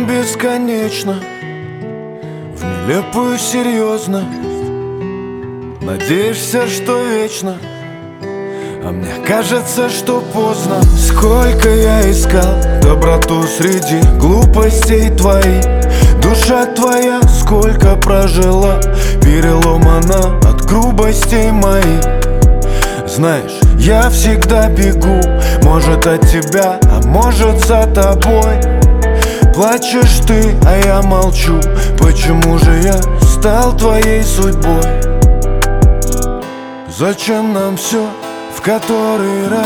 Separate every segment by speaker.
Speaker 1: верим бесконечно в нелепую серьезность. Надеешься, что вечно, а мне кажется, что поздно. Сколько я искал доброту среди глупостей твоих. Душа твоя сколько прожила, переломана от грубостей моих. Знаешь, я всегда бегу, может от тебя, а может за тобой. Плачешь ты, а я молчу, почему же я стал твоей судьбой? Зачем нам все в который раз?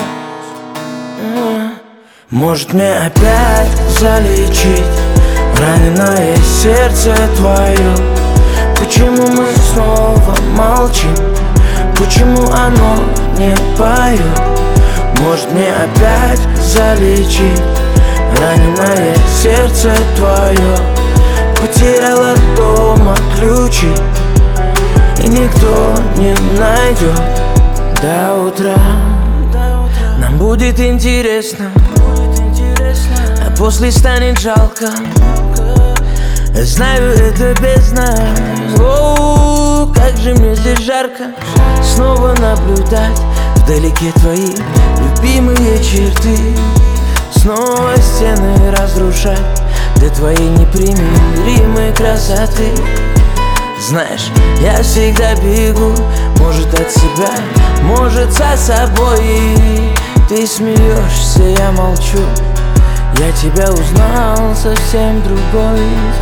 Speaker 2: Может мне опять залечить раненое сердце твое? Почему мы снова молчим? Почему оно не поет? Может мне опять залечить раненое сердце твое? Потеряла дома ключи, и никто не найдет до утра. Нам будет интересно, а после станет жалко. Знаю, это бездна. О, как же мне здесь жарко. Снова наблюдать вдалеке твои любимые черты. Снова стены разрушать для твоей непримиримой красоты. Знаешь, я всегда бегу, может от себя, может за собой. И ты смеешься, я молчу. Я тебя узнал совсем другой.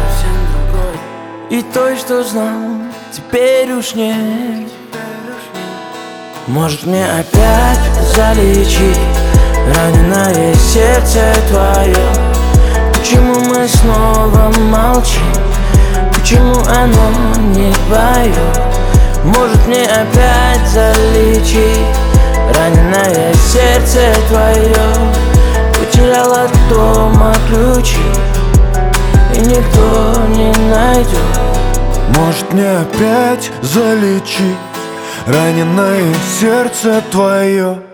Speaker 2: И той, что знал, теперь уж нет. Может мне опять залечить раненое сердце твое? Почему мы снова молчим? Почему оно не поет? Может мне опять залечить раненое сердце твое? Потеряла дома ключи, и никто не найдет.
Speaker 1: Может мне опять залечить раненое сердце твое?